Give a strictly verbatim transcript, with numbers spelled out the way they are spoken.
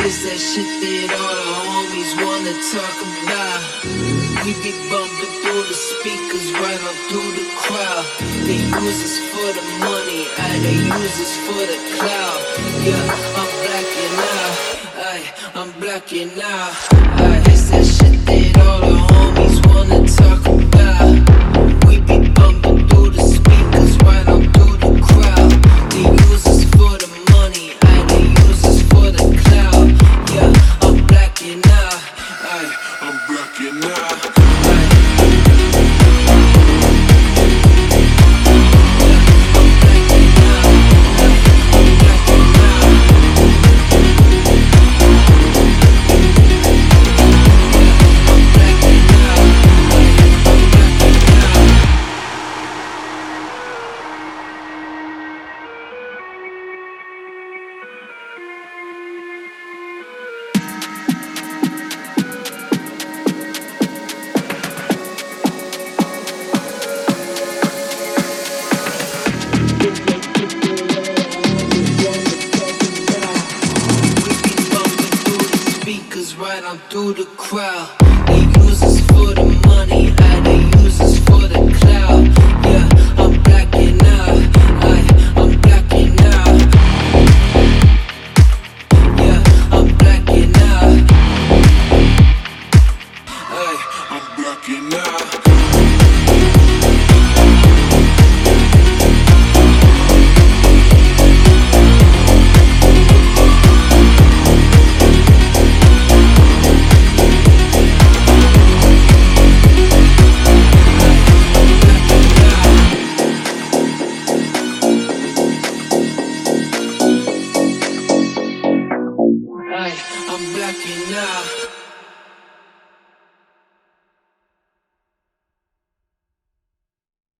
It's that shit that all the homies wanna talk about. We be bumping through the speakers right on through the crowd. They use us for the money, aye, they use us for the cloud. Yeah, I'm blacking out, aye, I'm blacking out, aye. It's that shit that all the homies wanna talk about. We be bumping through the speakers right on through the crowd. They use us for the money, aye, they use us for the cloud. Yeah, I'm blacking out, aye, I'm blacking out, aye. Right on through the crowd. They use us for the money, aye, they use us for the cloud. Yeah, I'm blacking out, aye, I'm blacking out. Yeah, I'm blacking out, aye, I'm blacking out. I'm blacking out.